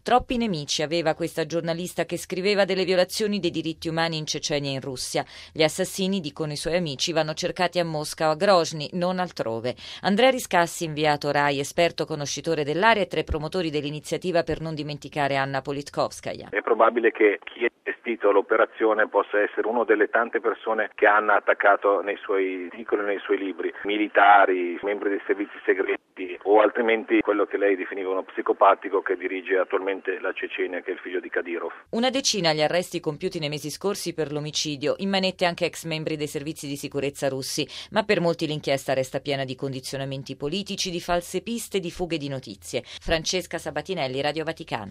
Troppi nemici aveva questa giornalista che scriveva delle violazioni dei diritti umani in Cecenia e in Russia. Gli assassini, dicono i suoi amici, vanno cercati a Mosca o a Grozny, non altrove. Andrea Riscassi, inviato RAI, esperto conoscitore dell'area e tra i promotori dell'iniziativa per non dimenticare Anna Politkovskaya. È probabile che chi ha gestito l'operazione possa essere una delle tante persone che Anna ha attaccato nei suoi articoli, nei suoi libri, militari, membri dei servizi segreti o altrimenti quello che lei definiva uno psicopatico che dirige attualmente la Cecenia, che è il figlio di Kadyrov. Una decina gli arresti compiuti nei mesi scorsi per l'omicidio, in manette anche ex membri dei servizi di sicurezza russi, ma per molti l'inchiesta resta piena di condizionamenti politici, di false piste, di fughe di notizie. Francesca Sabatinelli, Radio Vaticana.